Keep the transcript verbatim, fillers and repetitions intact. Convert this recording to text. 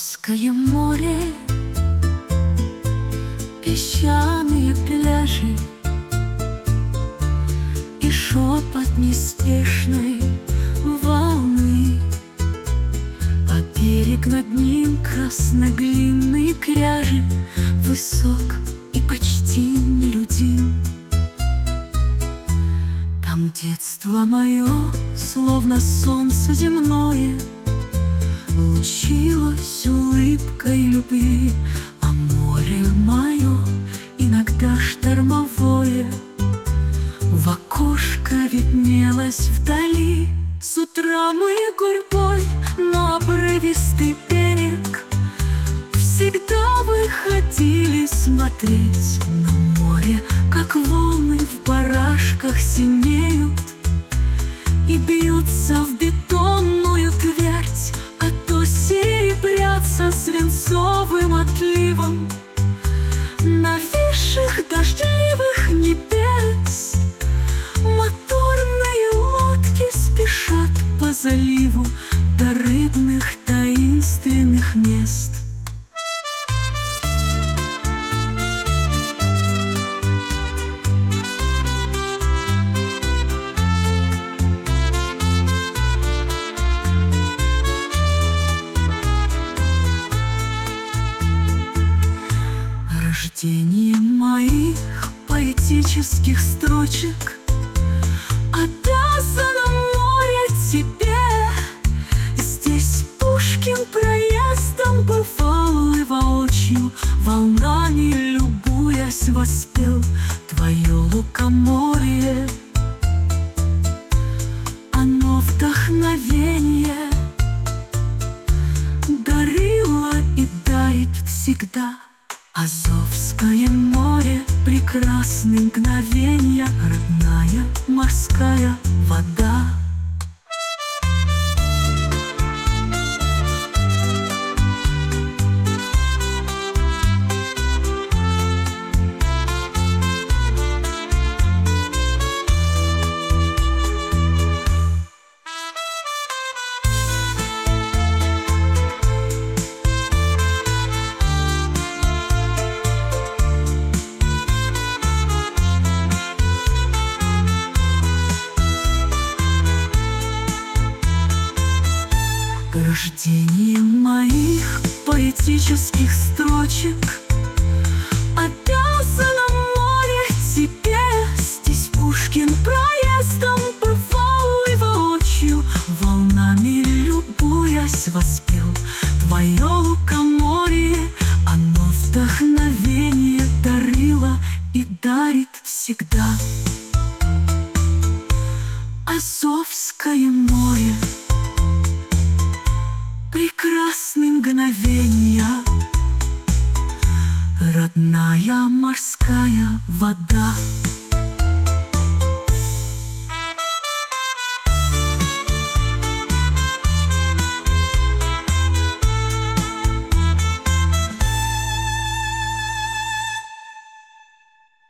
Азовское море, песчаные пляжи и шепот неспешной волны, а берег над ним красно-глинный кряжи, высок и почти нелюдим. Там детство мое, словно солнце земное, лучилось улыбкой любви, а море мое иногда штормовое в окошко виднелось вдали. С утра мы гурьбой на обрывистый берег всегда выходили смотреть на море, как волны в барашках синеют и бьются в бетонную твердь, а то серебрятся свинцовым отливом нависших дождливых небес. Моторные лодки спешат по заливу до рыбных таинственных мест. Рождение моих поэтических строчек обязано море тебе. Здесь Пушкин проездом бывал и воочию, волнами любуясь, воспел твое лукоморье. Оно вдохновение дарило и дарит всегда. Азовское море, прекрасные мгновенья, родная морская вода. Рождение моих поэтических строчек обязано море тебе. Здесь Пушкин проездом бывал и воочию, волнами любуясь, воспел твое лукоморье. Оно вдохновение дарило и дарит всегда. Азовское море, прекрасные мгновенья, родная морская вода.